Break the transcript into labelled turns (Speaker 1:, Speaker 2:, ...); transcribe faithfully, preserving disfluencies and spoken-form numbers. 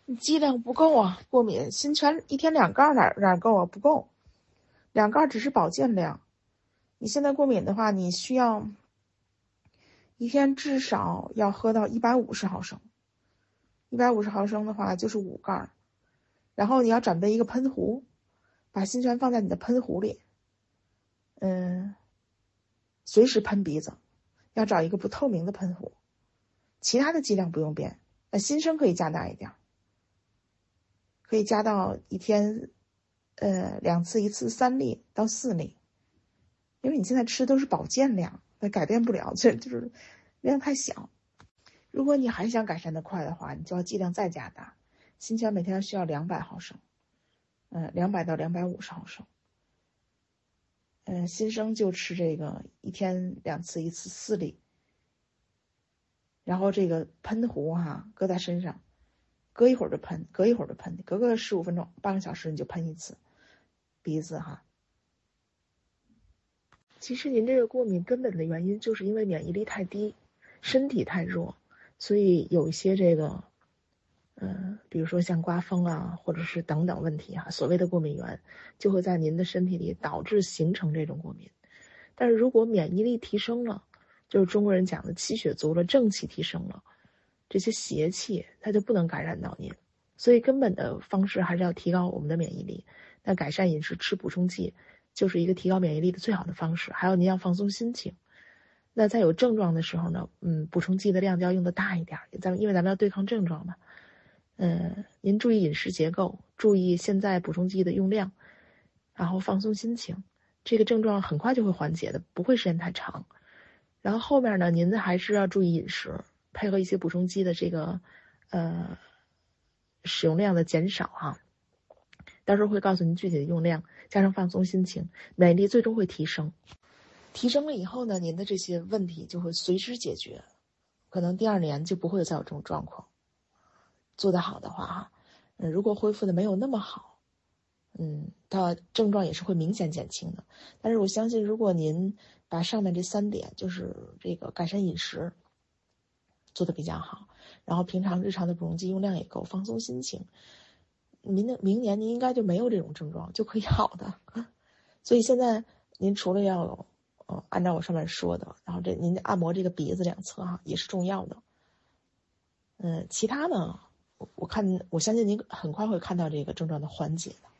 Speaker 1: 你剂量不够啊，过敏新泉一天两盖哪哪够啊？不够，两盖只是保健量。你现在过敏的话，你需要一天至少要喝到一百五十毫升，一百五十毫升的话就是五盖。然后你要准备一个喷壶，把新泉放在你的喷壶里，嗯，随时喷鼻子，要找一个不透明的喷壶。其他的剂量不用变，那新生可以加大一点，可以加到一天，呃，两次一次三粒到四粒，因为你现在吃的都是保健量，那改变不了，这就是量太小。如果你还想改善的快的话，你就要剂量再加大，新泉每天需要两百毫升，嗯、呃，两百到两百五十毫升。嗯、呃，新生就吃这个一天两次一次四粒。然后这个喷壶哈，搁在身上，隔一会儿就喷，隔一会儿就喷，隔个十五分钟、半个小时你就喷一次鼻子哈。其实您这个过敏根本的原因就是因为免疫力太低，身体太弱，所以有一些这个，嗯，比如说像刮风啊，或者是等等问题哈，所谓的过敏源就会在您的身体里导致形成这种过敏。但是如果免疫力提升了，就是中国人讲的气血足了，正气提升了，这些邪气它就不能感染到您。所以根本的方式还是要提高我们的免疫力。那改善饮食，吃补充剂就是一个提高免疫力的最好的方式。还有您要放松心情。那在有症状的时候呢，嗯，补充剂的量就要用的大一点，咱们因为咱们要对抗症状嘛。嗯，您注意饮食结构，注意现在补充剂的用量，然后放松心情，这个症状很快就会缓解的，不会时间太长。然后后面呢，您还是要注意饮食，配合一些补充剂的这个呃使用量的减少哈。到时候会告诉您具体的用量，加上放松心情，免疫力最终会提升。提升了以后呢，您的这些问题就会随之解决，可能第二年就不会再有这种状况。做得好的话哈，嗯，如果恢复的没有那么好，嗯，它症状也是会明显减轻的。但是我相信，如果您把上面这三点，就是这个改善饮食做得比较好，然后平常日常的补充剂用量也够，放松心情，明的明年您应该就没有这种症状，就可以好的。所以现在您除了要呃按照我上面说的，然后这您按摩这个鼻子两侧哈也是重要的。嗯，其他呢，我我看我相信您很快会看到这个症状的缓解的。